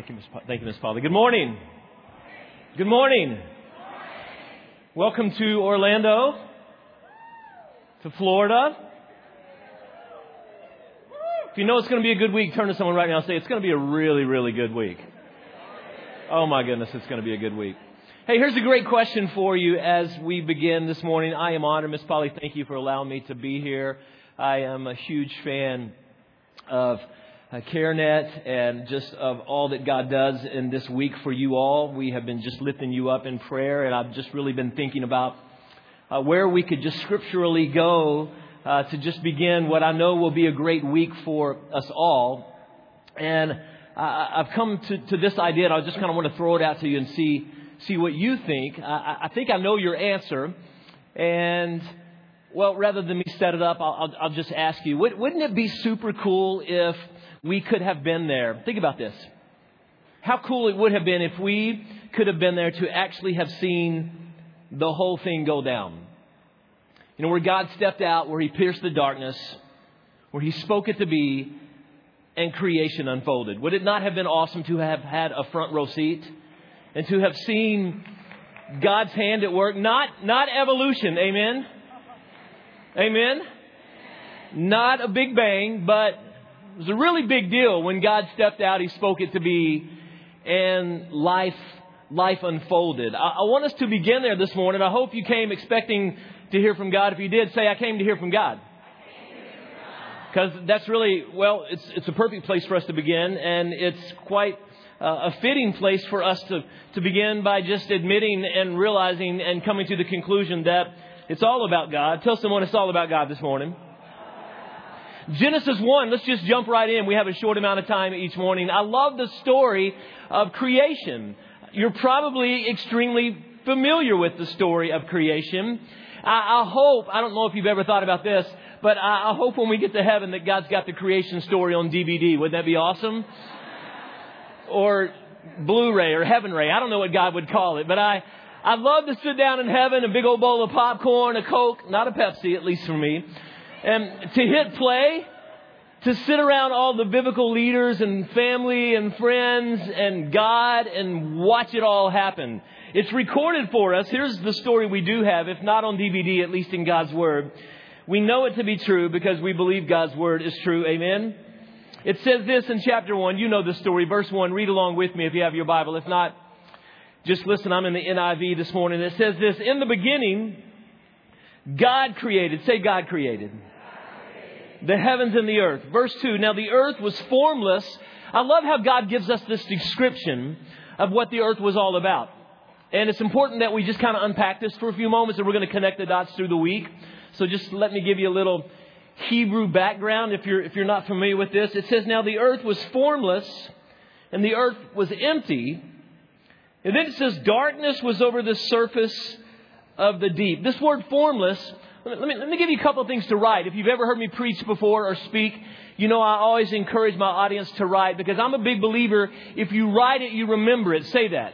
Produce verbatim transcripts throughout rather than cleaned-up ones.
Thank you, Miz Pa- Thank you, Miz Polly. Good morning. Good morning. Welcome to Orlando, to Florida. If you know it's going to be a good week, turn to someone right now and say, it's going to be a really, really good week. Oh my goodness, it's going to be a good week. Hey, here's a great question for you as we begin this morning. I am honored, Miz Polly, thank you for allowing me to be here. I am a huge fan of uh, CareNet and just of all that God does in this week for you all. We have been just lifting you up in prayer, and I've just really been thinking about uh, where we could just scripturally go uh, to just begin what I know will be a great week for us all. And uh, I've come to, to this idea, and I just kind of want to throw it out to you and see see what you think. I, I think I know your answer, and well, rather than me set it up, I'll, I'll, I'll just ask you, wouldn't it be super cool if we could have been there? Think about this. How cool it would have been if we could have been there to actually have seen the whole thing go down. You know, where God stepped out, where He pierced the darkness, where He spoke it to be, and creation unfolded. Would it not have been awesome to have had a front row seat and to have seen God's hand at work? Not, not evolution. Amen. Amen. Not a big bang, but it was a really big deal when God stepped out. He spoke it to be, and life, life unfolded. I, I want us to begin there this morning. I hope you came expecting to hear from God. If you did, say, I came to hear from God. Because that's really, well, it's it's a perfect place for us to begin, and it's quite uh, a fitting place for us to, to begin by just admitting and realizing and coming to the conclusion that it's all about God. Tell someone it's all about God this morning. Genesis one, let's just jump right in. We have a short amount of time each morning. I love the story of creation. You're probably extremely familiar with the story of creation. I, I hope, I don't know if you've ever thought about this, but I, I hope when we get to heaven that God's got the creation story on D V D. Wouldn't that be awesome? Or Blu-ray or Heaven Ray. I don't know what God would call it, but I, I'd love to sit down in heaven, a big old bowl of popcorn, a Coke, not a Pepsi, at least for me, and to hit play, to sit around all the biblical leaders and family and friends and God and watch it all happen. It's recorded for us. Here's the story we do have, if not on D V D, at least in God's Word. We know it to be true because we believe God's Word is true. Amen. It says this in chapter one. You know the story. Verse one. Read along with me if you have your Bible. If not, just listen. I'm in the N I V this morning. It says this. In the beginning, God created. Say God created. The heavens and the earth. Verse two. Now the earth was formless. I love how God gives us this description of what the earth was all about. And it's important that we just kind of unpack this for a few moments, and we're going to connect the dots through the week. So just let me give you a little Hebrew background if you're if you're not familiar with this. It says, now the earth was formless and the earth was empty. And then it says darkness was over the surface of the deep. This word formless, let me, let me give you a couple of things to write. If you've ever heard me preach before or speak, you know I always encourage my audience to write because I'm a big believer. If you write it, you remember it. Say that.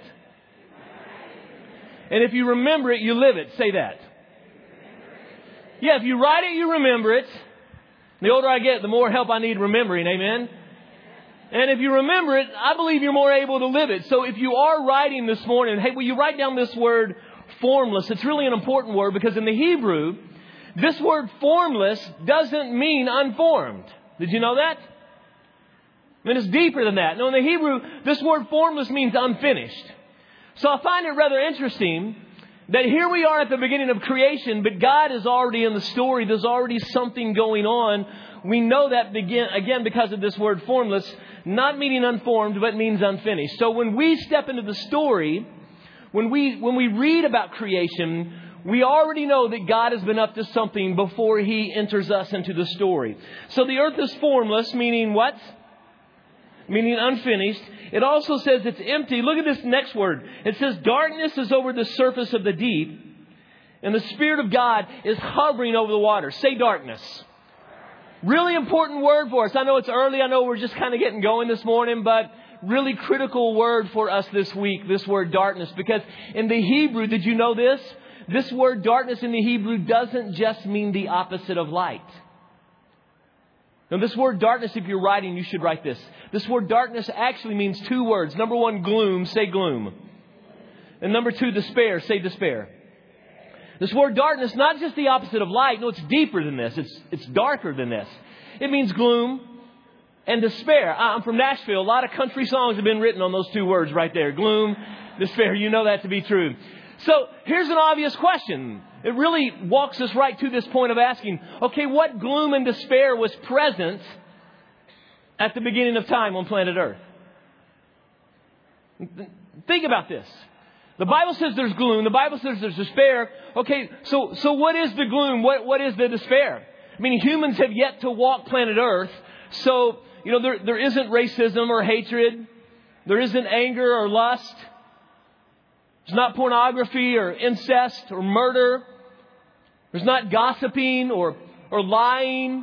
And if you remember it, you live it. Say that. Yeah, if you write it, you remember it. The older I get, the more help I need remembering. Amen. And if you remember it, I believe you're more able to live it. So if you are writing this morning, hey, will you write down this word formless? It's really an important word because in the Hebrew, this word formless doesn't mean unformed. Did you know that? I mean, it's deeper than that. No, in the Hebrew, this word formless means unfinished. So I find it rather interesting that here we are at the beginning of creation, but God is already in the story. There's already something going on. We know that begin, again because of this word formless, not meaning unformed, but means unfinished. So when we step into the story, when we when we read about creation, we already know that God has been up to something before He enters us into the story. So the earth is formless, meaning what? Meaning unfinished. It also says it's empty. Look at this next word. It says darkness is over the surface of the deep, and the Spirit of God is hovering over the water. Say darkness. Really important word for us. I know it's early. I know we're just kind of getting going this morning, but really critical word for us this week, this word darkness. Because in the Hebrew, did you know this? This word darkness in the Hebrew doesn't just mean the opposite of light. Now, this word darkness, if you're writing, you should write this. This word darkness actually means two words. Number one, gloom. Say gloom. And number two, despair. Say despair. This word darkness, not just the opposite of light. No, it's deeper than this. It's, it's darker than this. It means gloom and despair. I'm from Nashville. A lot of country songs have been written on those two words right there. Gloom, despair. You know that to be true. So here's an obvious question. It really walks us right to this point of asking, okay, what gloom and despair was present at the beginning of time on planet Earth? Think about this. The Bible says there's gloom. The Bible says there's despair. Okay, so so what is the gloom? What What is the despair? I mean, humans have yet to walk planet Earth. So, you know, there there isn't racism or hatred. There isn't anger or lust. There's not pornography or incest or murder. There's not gossiping or, or lying.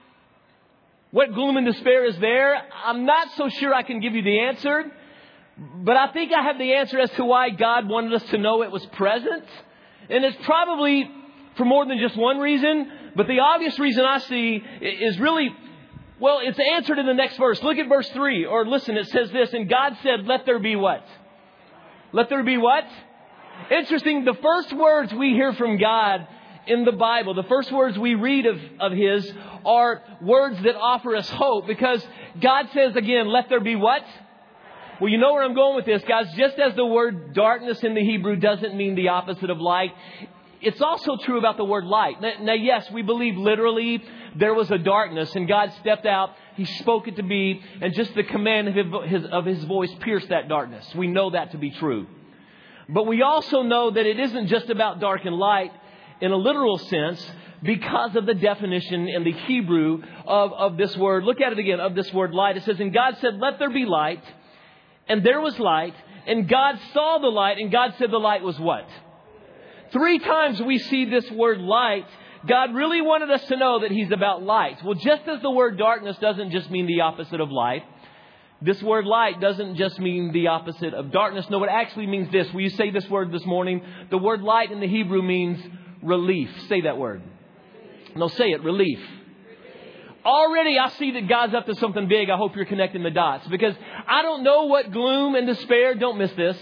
What gloom and despair is there? I'm not so sure I can give you the answer. But I think I have the answer as to why God wanted us to know it was present. And it's probably for more than just one reason. But the obvious reason I see is really, well, it's answered in the next verse. Look at verse three. Or listen, it says this. And God said, let there be what? Let there be what? Interesting. The first words we hear from God in the Bible, the first words we read of, of His are words that offer us hope. Because God says again, let there be what? Well, you know where I'm going with this, guys. Just as the word darkness in the Hebrew doesn't mean the opposite of light, it's also true about the word light. Now, now yes, we believe literally there was a darkness and God stepped out. He spoke it to be, and just the command of his, of his voice pierced that darkness. We know that to be true. But we also know that it isn't just about dark and light in a literal sense because of the definition in the Hebrew of, of this word. Look at it again, of this word light. It says, and God said, let there be light. And there was light. And God saw the light. And God said the light was what? Three times we see this word light. God really wanted us to know that He's about light. Well, just as the word darkness doesn't just mean the opposite of light, this word light doesn't just mean the opposite of darkness. No, it actually means this. Will you say this word this morning? The word light in the Hebrew means relief. Say that word. No, say it. Relief. Already I see that God's up to something big. I hope you're connecting the dots. Because I don't know what gloom and despair, don't miss this.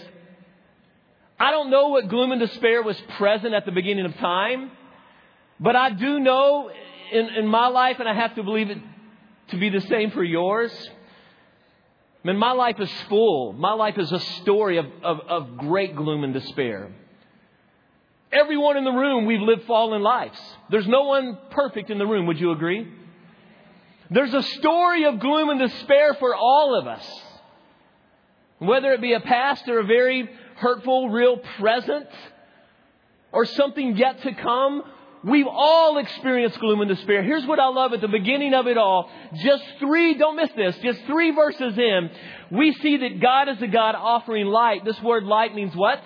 I don't know what gloom and despair was present at the beginning of time. But I do know in, in my life, and I have to believe it to be the same for yours. I mean, my life is full. My life is a story of, of, of great gloom and despair. Everyone in the room, we've lived fallen lives. There's no one perfect in the room. Would you agree? There's a story of gloom and despair for all of us. Whether it be a past or a very hurtful, real present, or something yet to come, we've all experienced gloom and despair. Here's what I love at the beginning of it all. Just three, don't miss this, just three verses in, we see that God is a God offering light. This word light means what?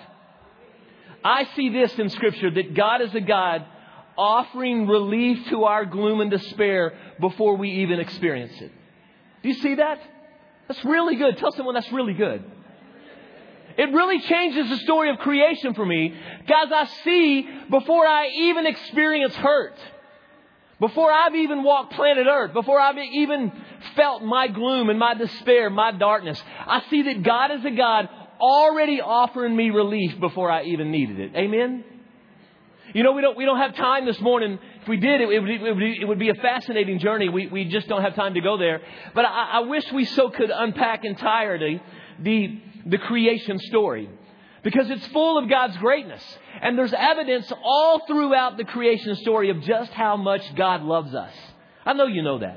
I see this in Scripture, that God is a God offering relief to our gloom and despair before we even experience it. Do you see that? That's really good. Tell someone that's really good. It really changes the story of creation for me. Guys, I see before I even experience hurt, before I've even walked planet Earth, before I've even felt my gloom and my despair, my darkness, I see that God is a God already offering me relief before I even needed it. Amen? You know, we don't we don't have time this morning. If we did, it, it, would, it, would, be, it would be a fascinating journey. We we just don't have time to go there. But I, I wish we so could unpack entirely the the creation story, because it's full of God's greatness. And there's evidence all throughout the creation story of just how much God loves us. I know you know that.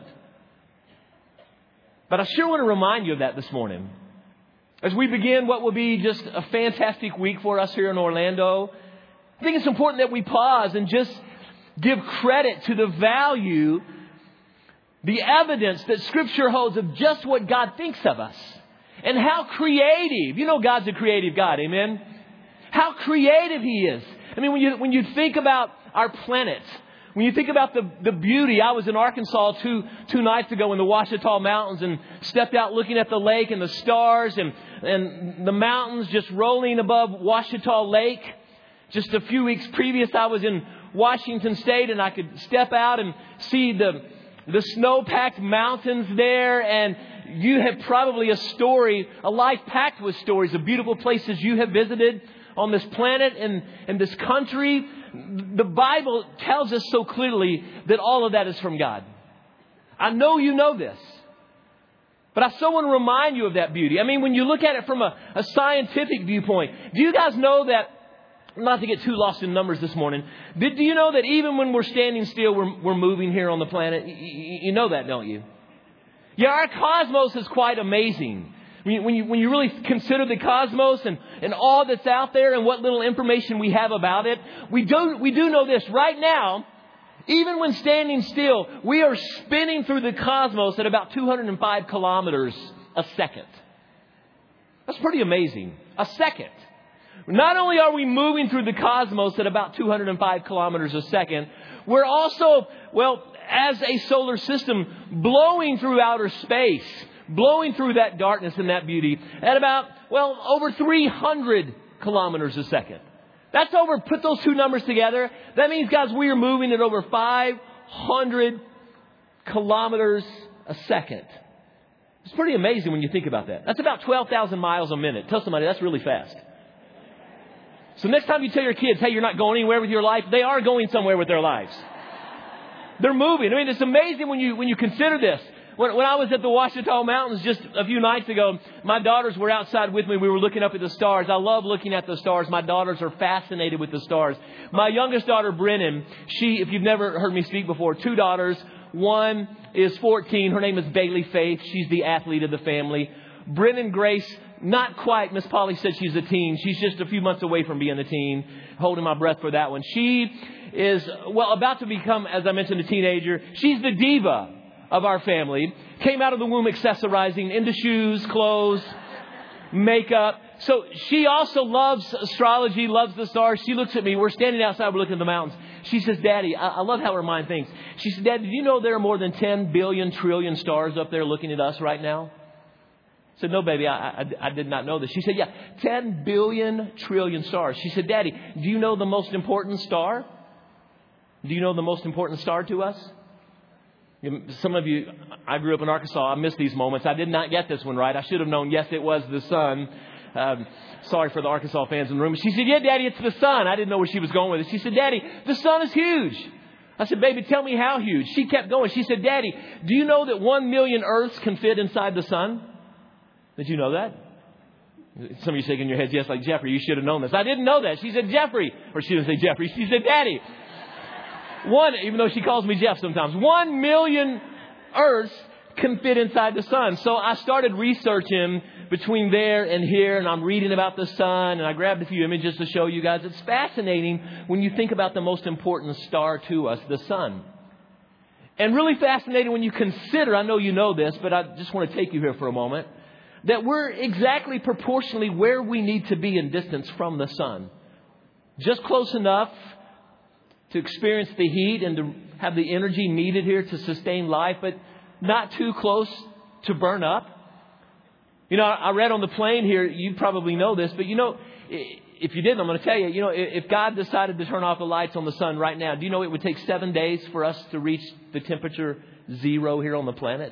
But I sure want to remind you of that this morning. As we begin what will be just a fantastic week for us here in Orlando, I think it's important that we pause and just give credit to the value, the evidence that Scripture holds of just what God thinks of us. And how creative. You know God's a creative God, amen? How creative He is. I mean, when you when you think about our planet, when you think about the, the beauty. I was in Arkansas two two nights ago in the Ouachita Mountains and stepped out looking at the lake and the stars and, and the mountains just rolling above Ouachita Lake. Just a few weeks previous, I was in Washington State and I could step out and see the the snow-packed mountains there, and you have probably a story, a life packed with stories of beautiful places you have visited on this planet and, and this country. The Bible tells us so clearly that all of that is from God. I know you know this, but I so want to remind you of that beauty. I mean, when you look at it from a, a scientific viewpoint, do you guys know that, not to get too lost in numbers this morning, did, do you know that even when we're standing still, we're, we're moving here on the planet? You, you know that, don't you? Yeah, our cosmos is quite amazing. When you, when you, when you really consider the cosmos and, and all that's out there and what little information we have about it, we do, we do know this. Right now, even when standing still, we are spinning through the cosmos at about two hundred five kilometers a second. That's pretty amazing. A second. Not only are we moving through the cosmos at about two hundred five kilometers a second, we're also, well, as a solar system, blowing through outer space, blowing through that darkness and that beauty at about, well, over three hundred kilometers a second. That's over, put those two numbers together. That means, guys, we are moving at over five hundred kilometers a second. It's pretty amazing when you think about that. That's about twelve thousand miles a minute. Tell somebody that's really fast. So next time you tell your kids, hey, you're not going anywhere with your life, they are going somewhere with their lives. They're moving. I mean, it's amazing when you when you consider this. When, when I was at the Ouachita Mountains just a few nights ago, my daughters were outside with me. We were looking up at the stars. I love looking at the stars. My daughters are fascinated with the stars. My youngest daughter, Brennan, she, if you've never heard me speak before, two daughters. One is fourteen. Her name is Bailey Faith. She's the athlete of the family. Brennan Grace, not quite. Miss Polly said she's a teen. She's just a few months away from being a teen. Holding my breath for that one. She is, well, about to become, as I mentioned, a teenager. She's the diva of our family. Came out of the womb accessorizing into shoes, clothes, makeup. So she also loves astrology, loves the stars. She looks at me. We're standing outside. We're looking at the mountains. She says, Daddy, I, I love how her mind thinks. She said, Dad, did you know there are more than ten billion trillion stars up there looking at us right now? I said, no, baby, I, I, I did not know this. She said, yeah, ten billion trillion stars. She said, Daddy, do you know the most important star? Do you know the most important star to us? Some of you, I grew up in Arkansas. I miss these moments. I did not get this one right. I should have known, yes, it was the sun. Um, sorry for the Arkansas fans in the room. She said, yeah, Daddy, it's the sun. I didn't know where she was going with it. She said, Daddy, the sun is huge. I said, baby, tell me how huge. She kept going. She said, Daddy, do you know that one million Earths can fit inside the sun? Did you know that? Some of you shaking your heads, yes, like Jeffrey, you should have known this. I didn't know that. She said, Jeffrey, or she didn't say Jeffrey. She said, Daddy, one, even though she calls me Jeff sometimes, one million Earths can fit inside the sun. So I started researching between there and here, and I'm reading about the sun, and I grabbed a few images to show you guys. It's fascinating when you think about the most important star to us, the sun. And really fascinating when you consider, I know you know this, but I just want to take you here for a moment, that we're exactly proportionally where we need to be in distance from the sun. Just close enough to experience the heat and to have the energy needed here to sustain life, but not too close to burn up. You know, I read on the plane here, you probably know this, but you know, if you didn't, I'm going to tell you, you know, if God decided to turn off the lights on the sun right now, do you know it would take seven days for us to reach the temperature zero here on the planet?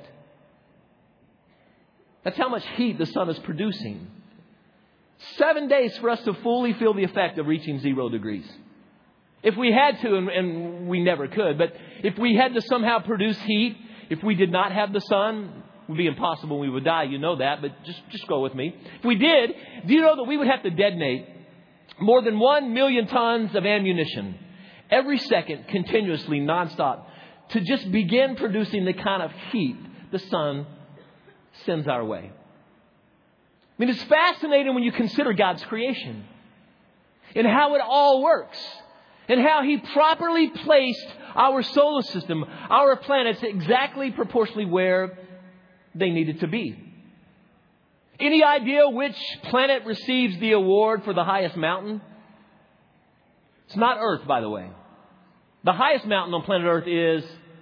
That's how much heat the sun is producing. Seven days for us to fully feel the effect of reaching zero degrees. If we had to, and, and we never could, but if we had to somehow produce heat, if we did not have the sun, it would be impossible. We would die. You know that, but just, just go with me. If we did, do you know that we would have to detonate more than one million tons of ammunition every second, continuously, nonstop, to just begin producing the kind of heat the sun sends our way? I mean, it's fascinating when you consider God's creation and how it all works and how He properly placed our solar system, our planets, exactly proportionally where they needed to be. Any idea which planet receives the award for the highest mountain? It's not Earth, by the way. The highest mountain on planet Earth is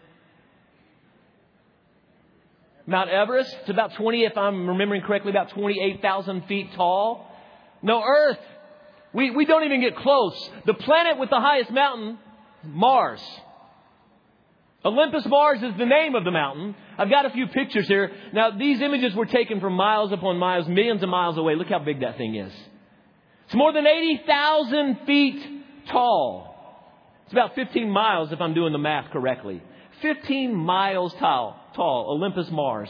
Mount Everest. It's about twenty, if I'm remembering correctly, about twenty-eight thousand feet tall. No, Earth, we, we don't even get close. The planet with the highest mountain, Mars. Olympus Mars is the name of the mountain. I've got a few pictures here. Now, these images were taken from miles upon miles, millions of miles away. Look how big that thing is. It's more than eighty thousand feet tall. It's about fifteen miles if I'm doing the math correctly. fifteen miles tall, tall, Olympus Mars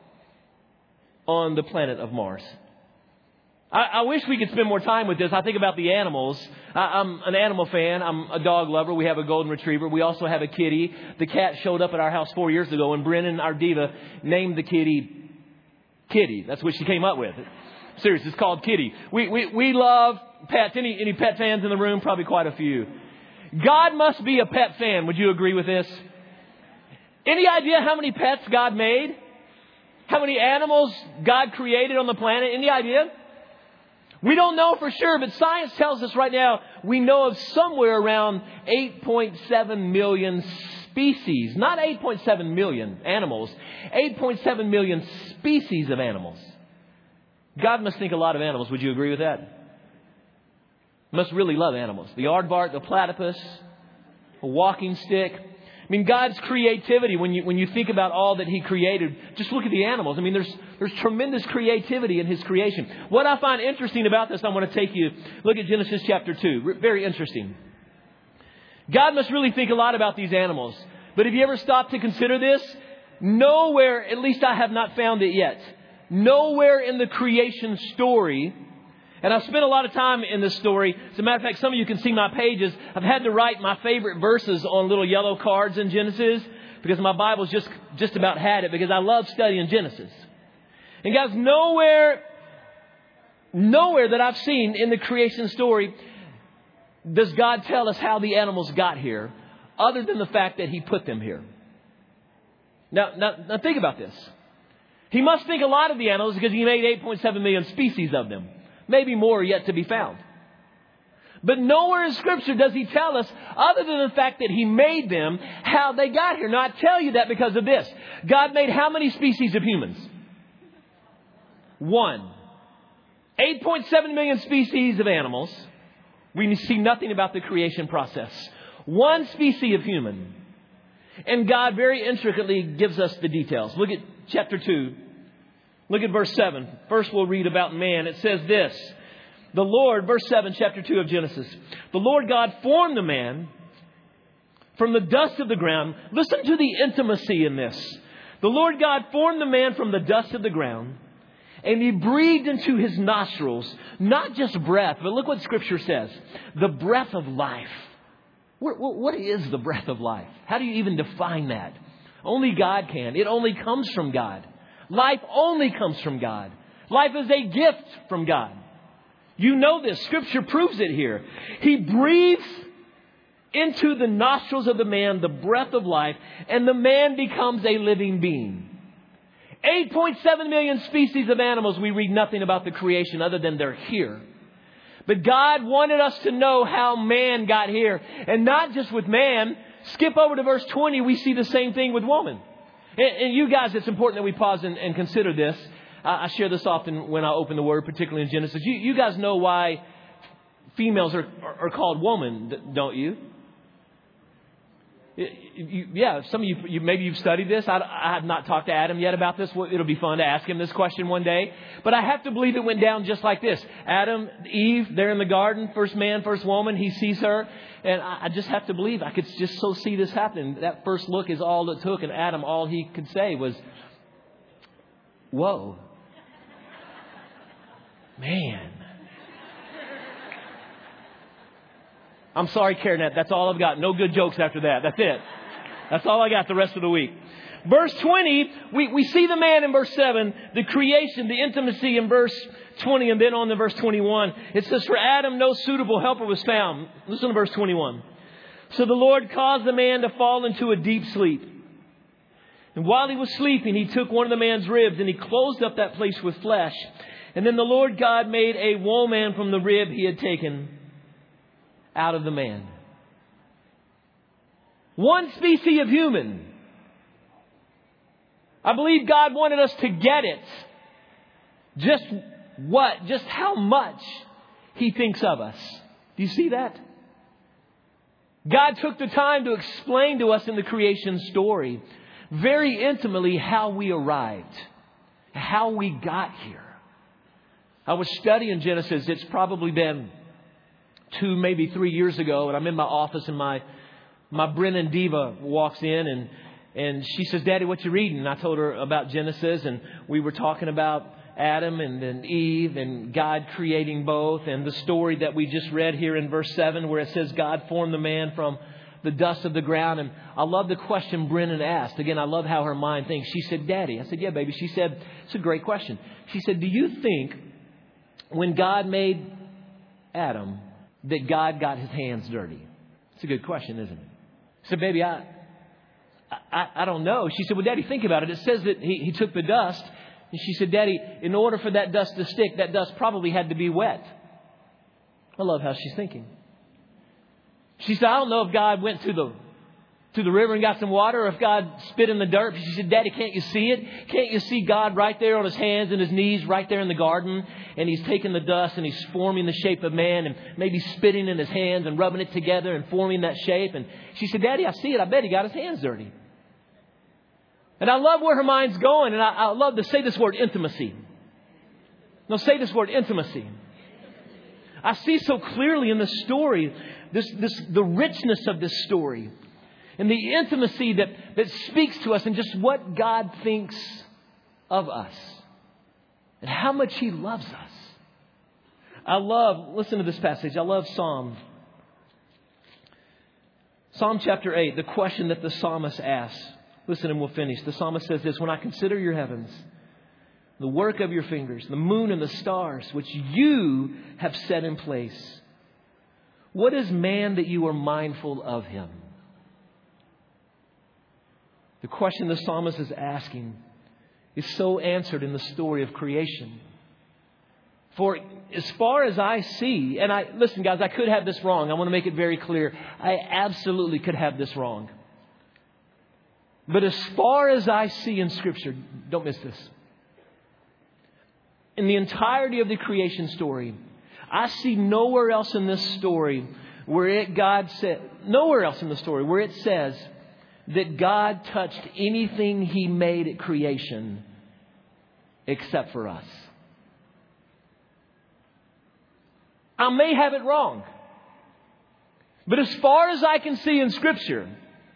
on the planet of Mars. I, I wish we could spend more time with this. I think about the animals. I, I'm an animal fan. I'm a dog lover. We have a golden retriever. We also have a kitty. The cat showed up at our house four years ago, and Brennan, our diva, named the kitty Kitty. That's what she came up with. Seriously, it's called Kitty. We, we, we love pets. Any, any pet fans in the room? Probably quite a few. God must be a pet fan. Would you agree with this? Any idea how many pets God made? How many animals God created on the planet? Any idea? We don't know for sure, but science tells us right now we know of somewhere around eight point seven million species. Not eight point seven million animals. eight point seven million species of animals. God must think a lot of animals. Would you agree with that? Must really love animals. The aardvark, the platypus, a walking stick. I mean, God's creativity, when you when you think about all that He created, just look at the animals. I mean, there's there's tremendous creativity in His creation. What I find interesting about this, I want to take you, look at Genesis chapter two. Very interesting. God must really think a lot about these animals. But have you ever stopped to consider this? Nowhere, at least I have not found it yet, nowhere in the creation story. And I've spent a lot of time in this story. As a matter of fact, some of you can see my pages. I've had to write my favorite verses on little yellow cards in Genesis because my Bible's just, just about had it because I love studying Genesis. And guys, nowhere, nowhere that I've seen in the creation story does God tell us how the animals got here other than the fact that He put them here. Now, now, now think about this. He must think a lot of the animals because He made eight point seven million species of them. Maybe more yet to be found. But nowhere in Scripture does He tell us, other than the fact that He made them, how they got here. Now, I tell you that because of this. God made how many species of humans? One. eight point seven million species of animals. We see nothing about the creation process. One species of human. And God very intricately gives us the details. Look at chapter two. Look at verse seven. First we'll read about man. It says this. The Lord, verse seven, chapter two of Genesis. The Lord God formed the man from the dust of the ground. Listen to the intimacy in this. The Lord God formed the man from the dust of the ground. And He breathed into his nostrils, not just breath, but look what Scripture says. The breath of life. What, what is the breath of life? How do you even define that? Only God can. It only comes from God. Life only comes from God. Life is a gift from God. You know this. Scripture proves it here. He breathes into the nostrils of the man the breath of life, and the man becomes a living being. eight point seven million species of animals. We read nothing about the creation other than they're here. But God wanted us to know how man got here. And not just with man. Skip over to verse twenty. We see the same thing with woman. And you guys, it's important that we pause and, and consider this. I share this often when I open the Word, particularly in Genesis. You, you guys know why females are, are, are called woman, don't you? You, yeah, some of you, you, maybe you've studied this. I, I have not talked to Adam yet about this. It'll be fun to ask him this question one day. But I have to believe it went down just like this. Adam, Eve, they're in the garden. First man, first woman. He sees her. And I, I just have to believe. I could just so see this happening. That first look is all it took. And Adam, all he could say was, whoa. Man. I'm sorry, CareNet. That's all I've got. No good jokes after that. That's it. That's all I got the rest of the week. Verse twenty, we, we see the man in verse seven, the creation, the intimacy in verse twenty, and then on to verse twenty-one. It says, for Adam no suitable helper was found. Listen to verse twenty-one. So the Lord caused the man to fall into a deep sleep. And while he was sleeping, He took one of the man's ribs and He closed up that place with flesh. And then the Lord God made a woman from the rib He had taken out of the man. One species of human. I believe God wanted us to get it. Just what, just how much He thinks of us. Do you see that? God took the time to explain to us in the creation story very intimately how we arrived, how we got here. I was studying Genesis. It's probably been two, maybe three years ago, and I'm in my office, and my my Brennan Diva walks in, and and she says, "Daddy, what you reading?" And I told her about Genesis, and we were talking about Adam and then Eve and God creating both, and the story that we just read here in verse seven, where it says God formed the man from the dust of the ground. And I love the question Brennan asked. Again, I love how her mind thinks. She said, "Daddy." I said, "Yeah, baby." She said, "It's a great question." She said, "Do you think when God made Adam that God got his hands dirty?" It's a good question, isn't it? I said, "Baby, I, I, I don't know." She said, "Well, Daddy, think about it. It says that he, he took the dust." And she said, "Daddy, in order for that dust to stick, that dust probably had to be wet." I love how she's thinking. She said, "I don't know if God went to the to the river and got some water, or if God spit in the dirt." She said, "Daddy, can't you see it? Can't you see God right there on his hands and his knees right there in the garden? And he's taking the dust and he's forming the shape of man and maybe spitting in his hands and rubbing it together and forming that shape." And she said, "Daddy, I see it. I bet he got his hands dirty." And I love where her mind's going. And I, I love to say this word, intimacy. No, say this word, intimacy. I see so clearly in this story, this, this, the richness of this story. And the intimacy that, that speaks to us and just what God thinks of us. And how much He loves us. I love, listen to this passage. I love Psalm. Psalm chapter eight, the question that the psalmist asks. Listen and we'll finish. The psalmist says this: "When I consider your heavens, the work of your fingers, the moon and the stars, which you have set in place, what is man that you are mindful of him?" The question the psalmist is asking is so answered in the story of creation. For as far as I see, and I listen, guys, I could have this wrong. I want to make it very clear. I absolutely could have this wrong. But as far as I see in Scripture, don't miss this. In the entirety of the creation story, I see nowhere else in this story where it God said, nowhere else in the story where it says that God touched anything He made at creation except for us. I may have it wrong. But as far as I can see in Scripture,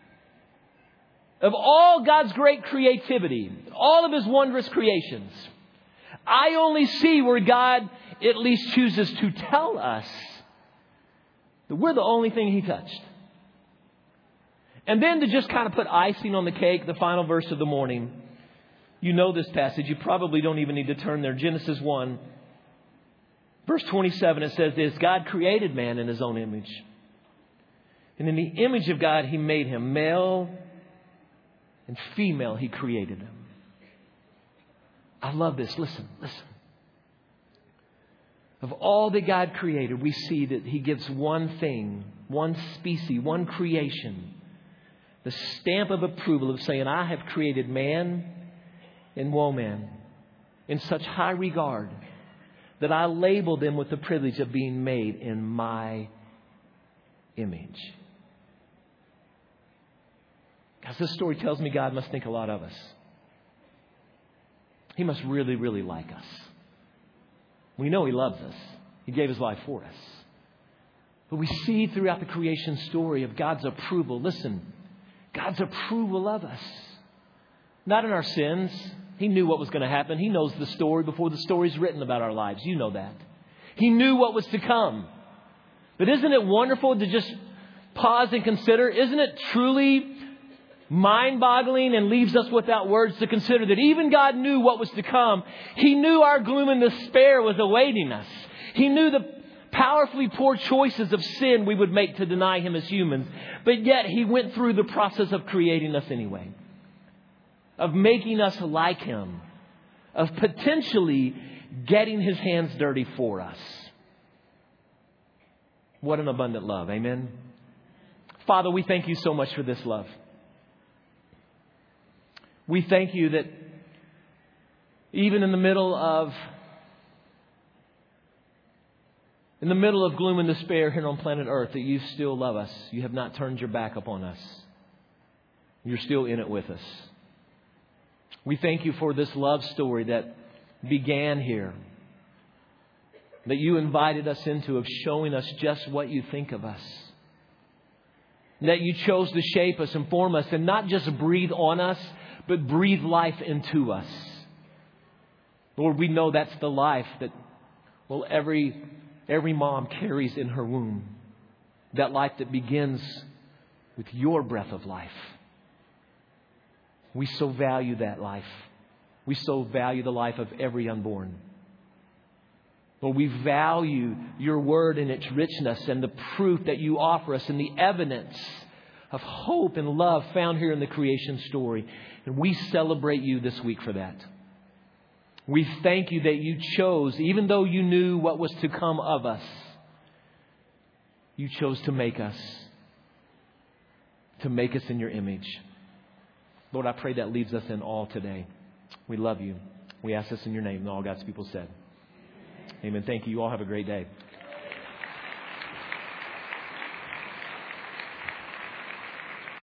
of all God's great creativity, all of His wondrous creations, I only see where God at least chooses to tell us that we're the only thing He touched. And then to just kind of put icing on the cake, the final verse of the morning. You know this passage. You probably don't even need to turn there. Genesis one, verse twenty-seven, it says this: "God created man in His own image. And in the image of God, He made him. Male and female, He created them." I love this. Listen, listen. Of all that God created, we see that He gives one thing, one species, one creation, the stamp of approval of saying, "I have created man and woman in such high regard that I label them with the privilege of being made in my image." Guys, this story tells me God must think a lot of us. He must really, really like us. We know He loves us. He gave His life for us. But we see throughout the creation story of God's approval. Listen, God's approval of us. Not in our sins. He knew what was going to happen. He knows the story before the story's written about our lives. You know that. He knew what was to come. But isn't it wonderful to just pause and consider? Isn't it truly mind-boggling and leaves us without words to consider that even God knew what was to come? He knew our gloom and despair was awaiting us. He knew the powerfully poor choices of sin we would make to deny Him as humans. But yet He went through the process of creating us anyway. Of making us like Him. Of potentially getting His hands dirty for us. What an abundant love. Amen. Father, we thank You so much for this love. We thank You that even in the middle of in the middle of gloom and despair here on planet Earth, that you still love us. You have not turned your back upon us. You're still in it with us. We thank you for this love story that began here, that you invited us into, of showing us just what you think of us. That you chose to shape us and form us and not just breathe on us, but breathe life into us. Lord, we know that's the life that, well, every, every mom carries in her womb. That life that begins with your breath of life. We so value that life. We so value the life of every unborn. Lord, we value your word and its richness and the proof that you offer us and the evidence of hope and love found here in the creation story. And we celebrate you this week for that. We thank you that you chose, even though you knew what was to come of us, you chose to make us, to make us in your image. Lord, I pray that leaves us in awe today. We love you. We ask this in your name. And all God's people said, amen. Thank you. You all have a great day.